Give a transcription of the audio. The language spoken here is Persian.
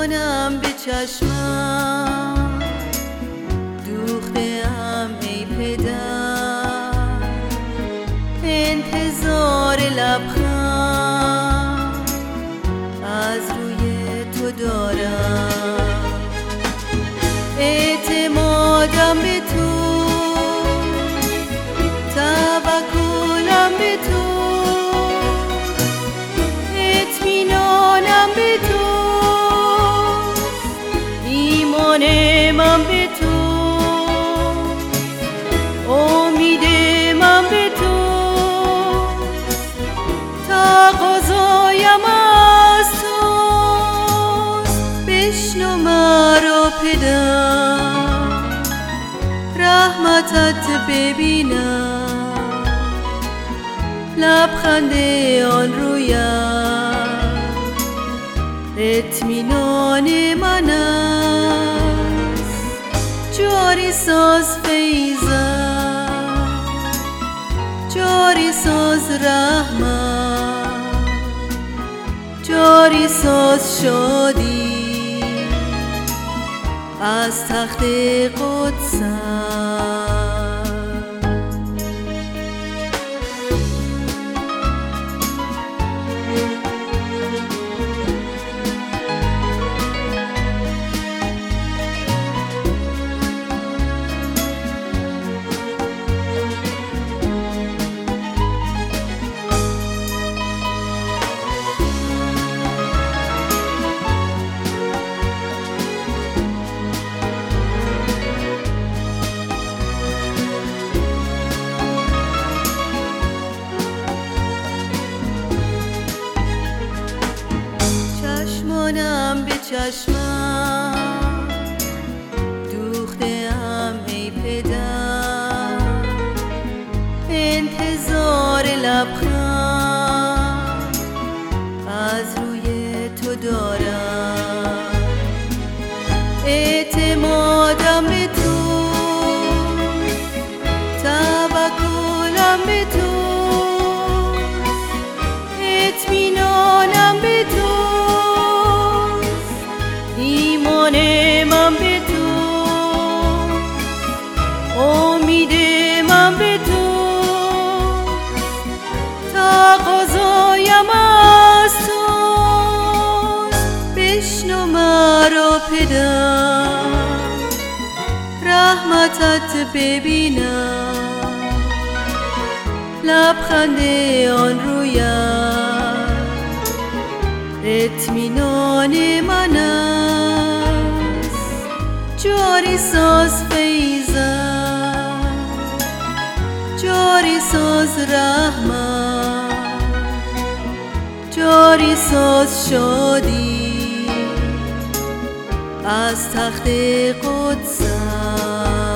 چشمانم به چشمم دوخته‌ام ای پدر، انتظار لبخند از روی تو دارم. اعتمادم به تو، توکلم به تو، اطمینانم به تو، ایمان من به تو، امید من به تو، تقاضایم از توست. بشنو مرا پدر، رحمتت ببینم، لبخند آن رویم اطمینان من است. جاری ساز فیضم، جاری ساز رحمت، جاری ساز شادی از تخت قدسم. چشمانم به چشمم دوخته‌ام ای پدر، انتظار لبخند از روی تو دارم. اعتمادم به تو، توکلم به تو، اطمینانم به تو، ایمان من به تو، امید من به تو، تقاضایم از توست. بشنو مرا پدر، رحمتت ببینم، لبخند آن رویم اطمینان من است. جاری ساز فیضم، جاری ساز رحمت، جاری ساز شادی از تخت قدسم.